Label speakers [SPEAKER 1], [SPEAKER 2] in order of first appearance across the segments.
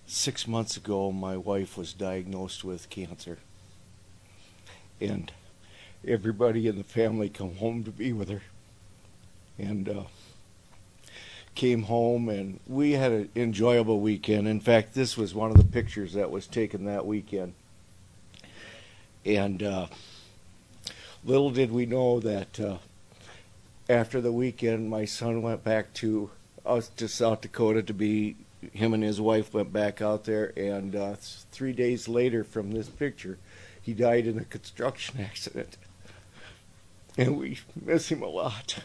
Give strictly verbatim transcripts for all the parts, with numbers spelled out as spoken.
[SPEAKER 1] six months ago, my wife was diagnosed with cancer. And everybody in the family come home to be with her. And uh, came home, and we had an enjoyable weekend. In fact, this was one of the pictures that was taken that weekend. And uh, little did we know that uh, after the weekend, my son went back to us to South Dakota to be, him and his wife went back out there, and uh, three days later from this picture, he died in a construction accident. And we miss him a lot.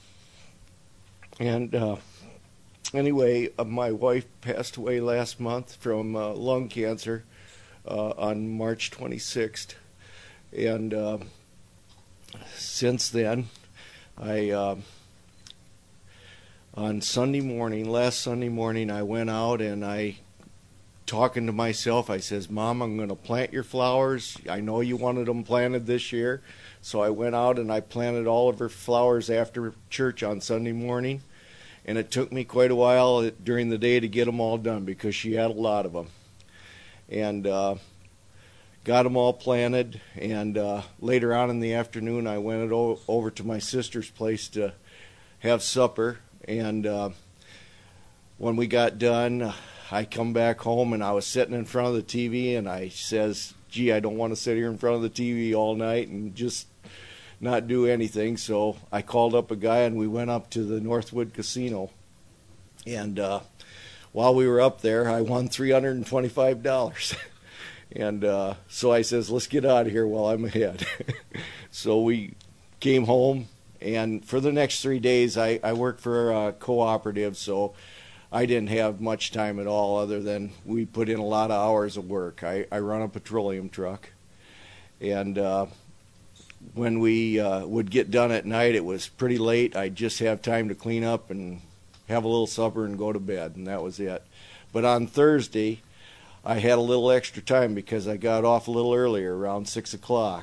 [SPEAKER 1] And uh, anyway, uh, my wife passed away last month from uh, lung cancer uh, on March twenty-sixth. And uh, since then, I... Uh, On Sunday morning, last Sunday morning, I went out and I, talking to myself, I says, Mom, I'm going to plant your flowers. I know you wanted them planted this year. So I went out and I planted all of her flowers after church on Sunday morning. And it took me quite a while during the day to get them all done because she had a lot of them. And uh, got them all planted. And uh, later on in the afternoon, I went over to my sister's place to have supper. And uh, when we got done, I come back home, and I was sitting in front of the T V, and I says, gee, I don't want to sit here in front of the T V all night and just not do anything. So I called up a guy, and we went up to the Northwood Casino. And uh, while we were up there, I won three hundred twenty-five dollars. And uh, so I says, let's get out of here while I'm ahead. So we came home. And for the next three days, I, I worked for a cooperative, so I didn't have much time at all other than we put in a lot of hours of work. I, I run a petroleum truck. And uh, when we uh, would get done at night, it was pretty late. I'd just have time to clean up and have a little supper and go to bed, and that was it. But on Thursday, I had a little extra time because I got off a little earlier, around six o'clock.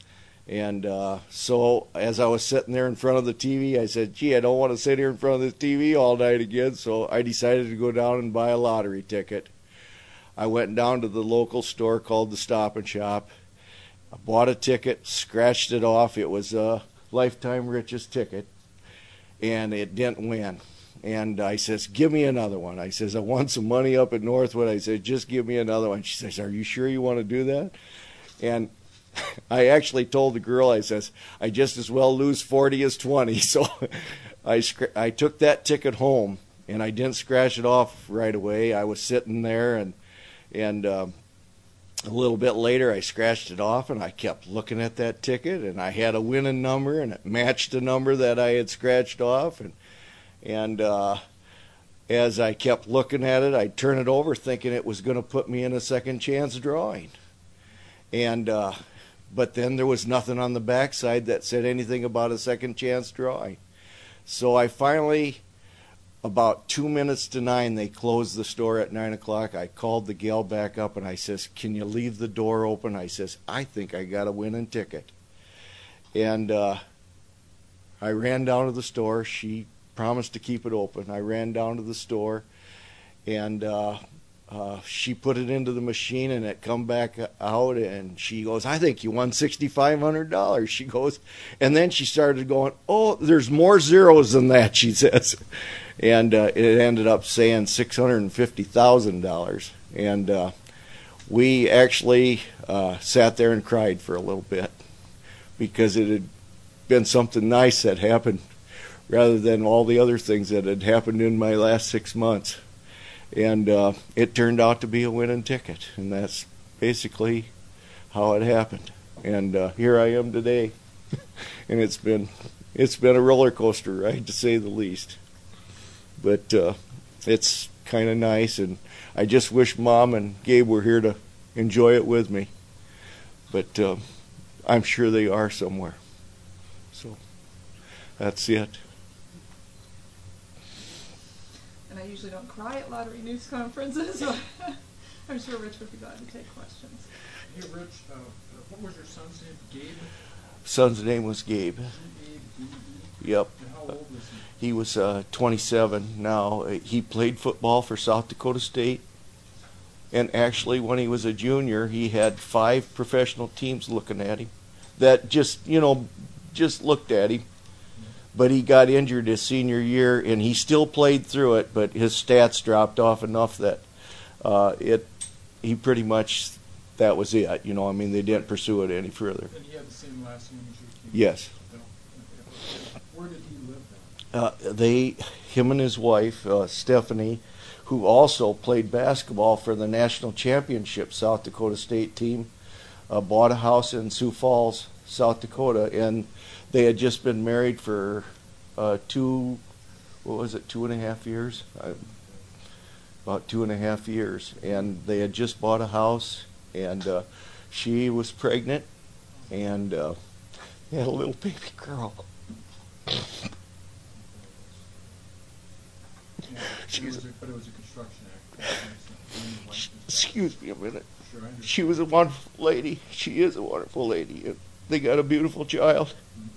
[SPEAKER 1] And uh, so as I was sitting there in front of the T V, I said, gee, I don't want to sit here in front of the T V all night again. So I decided to go down and buy a lottery ticket. I went down to the local store called the Stop and Shop. I bought a ticket, scratched it off. It was a Lifetime Riches ticket, and it didn't win. And I says, give me another one. I says, I won some money up at Northwood. I said, just give me another one. She says, are you sure you want to do that? And I actually told the girl, I says, I just as well lose forty as twenty. So I I took that ticket home, and I didn't scratch it off right away. I was sitting there, and and um, a little bit later, I scratched it off, and I kept looking at that ticket, and I had a winning number, and it matched the number that I had scratched off. And and uh, as I kept looking at it, I'd turn it over, thinking it was going to put me in a second chance drawing. And uh, but then there was nothing on the backside that said anything about a second chance drawing. So I finally, about two minutes to nine, they closed the store at nine o'clock. I called the gal back up, and I says, can you leave the door open? I says, I think I got a winning ticket. And uh, I ran down to the store. She promised to keep it open. I ran down to the store, and uh, Uh, she put it into the machine, and it come back out, and she goes, I think you won six thousand five hundred dollars. She goes, and then she started going, oh, there's more zeros than that, she says. And uh, it ended up saying six hundred fifty thousand dollars. And uh, we actually uh, sat there and cried for a little bit because it had been something nice that happened rather than all the other things that had happened in my last six months. And uh, it turned out to be a winning ticket, and that's basically how it happened. And uh, here I am today, and it's been it's been a roller coaster ride, to say the least. But uh, it's kind of nice, and I just wish Mom and Gabe were here to enjoy it with me. But uh, I'm sure they are somewhere. So that's it.
[SPEAKER 2] And I usually don't cry at lottery news conferences, but I'm sure Rich would be glad to take questions.
[SPEAKER 3] Hey, Rich, uh, what was your son's name? Gabe?
[SPEAKER 1] Son's name was Gabe.
[SPEAKER 3] G A B E?
[SPEAKER 1] Yep.
[SPEAKER 3] And how old was he?
[SPEAKER 1] He was uh, twenty-seven now. He played football for South Dakota State And actually, when he was a junior, he had five professional teams looking at him that just, you know, just looked at him. But he got injured his senior year, and he still played through it, but his stats dropped off enough that uh, it he pretty much, that was it. You know, I mean, they didn't pursue it any further.
[SPEAKER 3] And he had the same last name as your kid?
[SPEAKER 1] Yes.
[SPEAKER 3] Where did he live then?
[SPEAKER 1] Uh, they, him and his wife, uh, Stephanie, who also played basketball for the national championship South Dakota State team, uh, bought a house in Sioux Falls, South Dakota, and they had just been married for uh, two, what was it, two and a half years? Uh, about two and a half years. And they had just bought a house, and uh, she was pregnant, and uh, they had a little baby girl.
[SPEAKER 3] Yeah, but it was a, but it was a construction accident.
[SPEAKER 1] Excuse me a minute.
[SPEAKER 3] Sure, I understand.
[SPEAKER 1] She was a wonderful lady. She is a wonderful lady. And they got a beautiful child.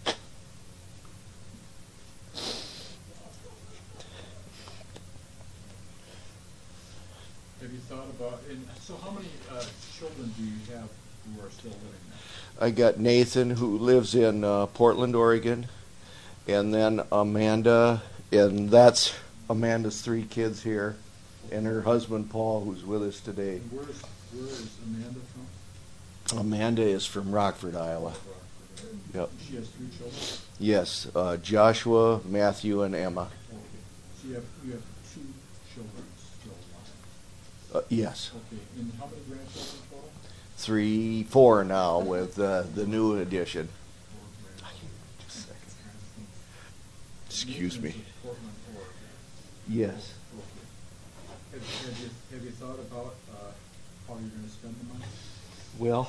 [SPEAKER 3] Have you thought about, and so how many uh, children do you have who are still living there?
[SPEAKER 1] I got Nathan, who lives in uh, Portland, Oregon, and then Amanda, and that's Amanda's three kids here, and her husband Paul, who's with us today.
[SPEAKER 3] And where is, where is Amanda from?
[SPEAKER 1] Amanda is from Rockford, Iowa.
[SPEAKER 3] Rockford.
[SPEAKER 1] Yep.
[SPEAKER 3] She has three children?
[SPEAKER 1] Yes, uh, Joshua, Matthew, and Emma.
[SPEAKER 3] Okay. So you have, you have two children still alive?
[SPEAKER 1] Uh, yes,
[SPEAKER 3] Okay, and how many grandchildren total?
[SPEAKER 1] three, four now with uh, the new addition.
[SPEAKER 3] Four grandchildren.
[SPEAKER 1] Excuse me.
[SPEAKER 3] Nathan's in Portland, Oregon.
[SPEAKER 1] Yes.
[SPEAKER 3] Okay. Have, have you, have you thought about uh, how you're gonna spend the money?
[SPEAKER 1] Well,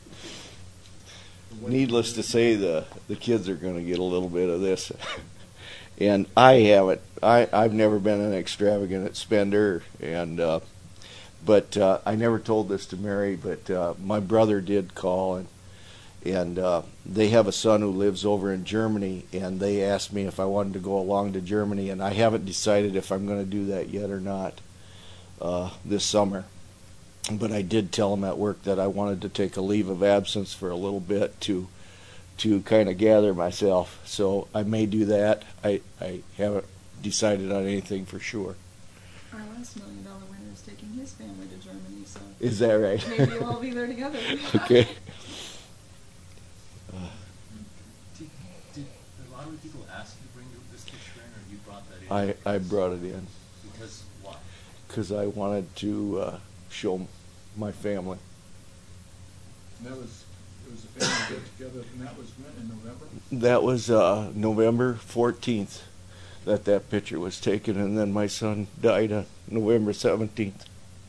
[SPEAKER 3] Or what
[SPEAKER 1] needless
[SPEAKER 3] you-
[SPEAKER 1] to say, the the kids are going to get a little bit of this, and I haven't. I I've never been an extravagant spender, and uh, but uh, I never told this to Mary. But uh, my brother did call, and and uh, they have a son who lives over in Germany, and they asked me if I wanted to go along to Germany, and I haven't decided if I'm going to do that yet or not uh, this summer. But I did tell them at work that I wanted to take a leave of absence for a little bit to to kind of gather myself. So I may do that. I, I haven't decided on anything for sure.
[SPEAKER 2] Our last million dollar winner is taking his family to Germany, so
[SPEAKER 1] Is that right?
[SPEAKER 2] maybe you'll all be there together.
[SPEAKER 1] Okay.
[SPEAKER 4] Did, did a lot of people ask you to bring this picture in, or you brought that in?
[SPEAKER 1] I, I brought it in
[SPEAKER 4] Because why?
[SPEAKER 1] because I wanted to uh, show my family.
[SPEAKER 3] And that was, it was a family get together, and that was when, in November?
[SPEAKER 1] That was uh, November fourteenth that that picture was taken, and then my son died on November seventeenth.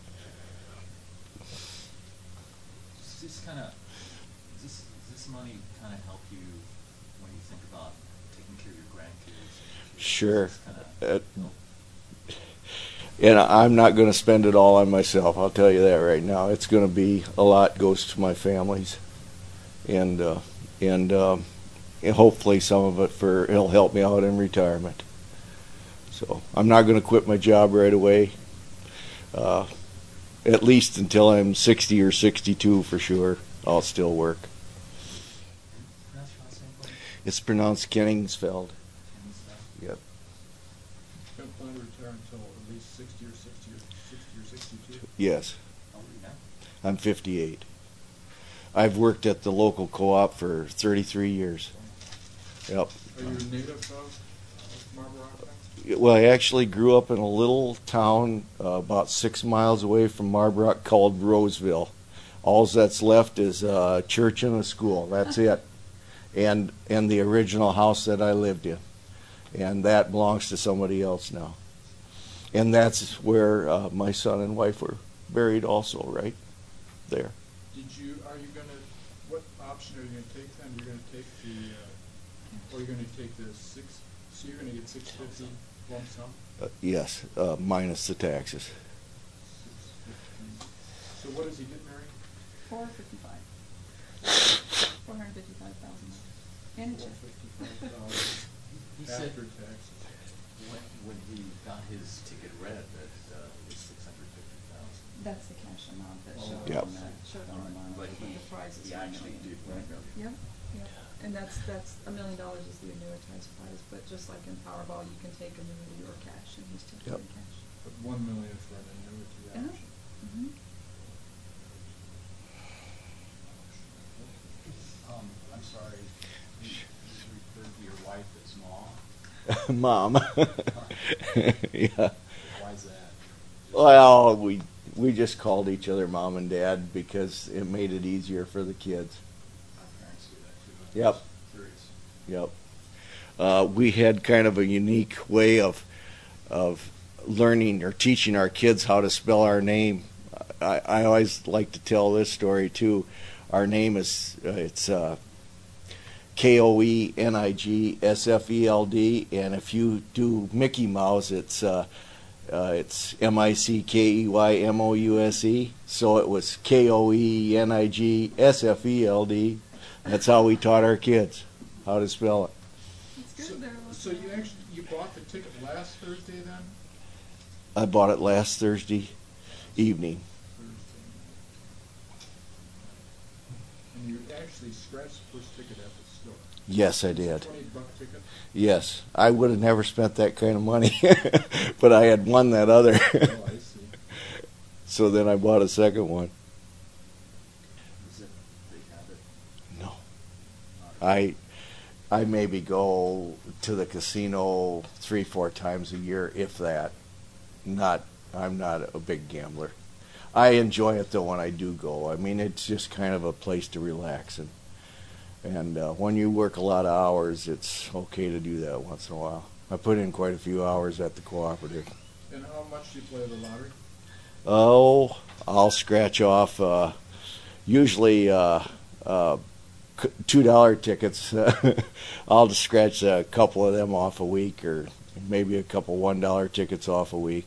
[SPEAKER 4] Does this kind of, does this, does this money kind of help you when you think about taking care of your grandkids?
[SPEAKER 1] Sure.
[SPEAKER 4] Kinda,
[SPEAKER 1] Uh, And I'm not going to spend it all on myself. I'll tell you that right now. It's going to be a lot goes to my families, and uh, and, um, and hopefully some of it for it'll help me out in retirement. So I'm not going to quit my job right away. Uh, at least until I'm sixty or sixty-two for sure. I'll still work.
[SPEAKER 4] pronounce your last name, please?
[SPEAKER 1] It's pronounced Kenningsfeld.
[SPEAKER 4] Can you spell?
[SPEAKER 1] Yep.
[SPEAKER 3] Don't plan to retire until at least sixty or sixty or sixty or sixty-two?
[SPEAKER 1] Yes.
[SPEAKER 4] How old are you now?
[SPEAKER 1] I'm fifty-eight. I've worked at the local co-op for thirty-three years. Yep.
[SPEAKER 3] Are you a native of Marble Rock then?
[SPEAKER 1] Well, I actually grew up in a little town uh, about six miles away from Marbrook called Roseville. All that's left is a church and a school. That's it. And and the original house that I lived in. And that belongs to somebody else now. And that's where uh, my son and wife were buried also, right there.
[SPEAKER 3] Did you, are you gonna, what option are you gonna take then? You're gonna take the, uh, or you're gonna take the six, so you're gonna get six fifty lump sum?
[SPEAKER 1] Uh, yes, uh, minus the taxes.
[SPEAKER 3] Six fifty. So what does he get, Mary?
[SPEAKER 2] Four fifty-five. Four hundred fifty-five thousand. And a
[SPEAKER 3] Four
[SPEAKER 2] check.
[SPEAKER 3] fifty-five thousand
[SPEAKER 4] He said
[SPEAKER 3] after taxes.
[SPEAKER 4] when, when he got his ticket read that uh, it was six hundred fifty thousand.
[SPEAKER 2] That's the cash amount that
[SPEAKER 3] Oh,
[SPEAKER 2] showed
[SPEAKER 1] Yep.
[SPEAKER 2] on the, showed on the
[SPEAKER 4] Alright,
[SPEAKER 2] monitor,
[SPEAKER 4] but
[SPEAKER 2] but the prize is
[SPEAKER 4] you
[SPEAKER 2] one
[SPEAKER 4] actually
[SPEAKER 2] million.
[SPEAKER 4] do one million.
[SPEAKER 2] Yep, yep, and that's, that's, a million dollars is the annuitized prize, but just like in Powerball, you can take annuity or cash, and he's taking
[SPEAKER 1] Yep.
[SPEAKER 2] cash.
[SPEAKER 3] But one million for an annuity
[SPEAKER 2] Yeah.
[SPEAKER 3] option.
[SPEAKER 2] Mhm.
[SPEAKER 4] Um, I'm sorry, you, you referred to your wife as mom?
[SPEAKER 1] Mom. Yeah.
[SPEAKER 4] Why is that?
[SPEAKER 1] Well, we we just called each other mom and dad because it made it easier for the kids.
[SPEAKER 4] Our parents do that too. I'm
[SPEAKER 1] Yep.
[SPEAKER 4] just curious.
[SPEAKER 1] Yep. Uh, we had kind of a unique way of of learning or teaching our kids how to spell our name. I, I always like to tell this story too. Our name is uh, it's uh, K O E N I G S F E L D, and if you do Mickey Mouse, it's uh, uh, it's M I C K E Y M O U S E. So it was K O E N I G S F E L D. That's how we taught our kids how to spell it.
[SPEAKER 2] It's
[SPEAKER 3] So,
[SPEAKER 2] good there.
[SPEAKER 3] so you actually, you bought the ticket last Thursday then?
[SPEAKER 1] I bought it last Thursday evening.
[SPEAKER 3] Thursday. And you actually scratched the first ticket at the store?
[SPEAKER 1] Yes, I
[SPEAKER 3] It's a
[SPEAKER 1] did.
[SPEAKER 3] Twenty buck ticket?
[SPEAKER 1] Yes, I would have never spent that kind of money, but I had won that other.
[SPEAKER 3] Oh, I see.
[SPEAKER 1] So then I bought a second one.
[SPEAKER 4] Is it, they have it?
[SPEAKER 1] No,
[SPEAKER 4] Not-
[SPEAKER 1] I I maybe go to the casino three, four times a year, if that. Not, I'm not a big gambler. I enjoy it though when I do go. I mean, it's just kind of a place to relax, and and uh, when you work a lot of hours, it's okay to do that once in a while. I put in quite a few hours at the cooperative.
[SPEAKER 3] And how much do you play the lottery?
[SPEAKER 1] Oh, I'll scratch off uh, usually uh, uh, c- two dollar tickets. I'll just scratch a couple of them off a week, or maybe a couple one dollar tickets off a week.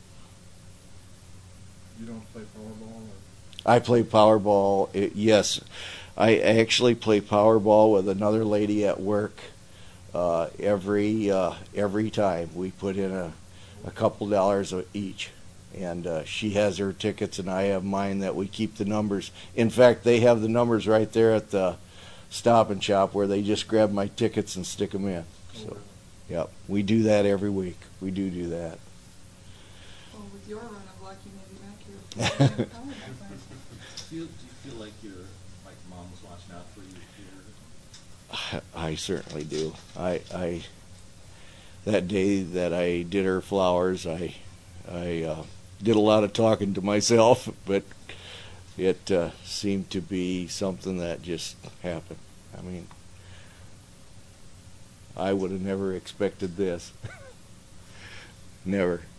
[SPEAKER 3] You don't play Powerball or?
[SPEAKER 1] I play Powerball. It, yes, I actually play Powerball with another lady at work. Uh, every uh, every time we put in a, a couple dollars a- each, and uh, she has her tickets and I have mine. That we keep the numbers. In fact, they have the numbers right there at the Stop and Shop where they just grab my tickets and stick them in.
[SPEAKER 3] Oh,
[SPEAKER 1] So,
[SPEAKER 3] really?
[SPEAKER 1] yep, we do that every week. We do do that.
[SPEAKER 2] Well, with your run of luck, you may be back here. for the Powerball prize.
[SPEAKER 4] Do you, do you feel like you're, like mom was watching out for you here?
[SPEAKER 1] I certainly do. I, I that day that I did her flowers, I I uh, did a lot of talking to myself, but it uh, seemed to be something that just happened. I mean, I would have never expected this. Never.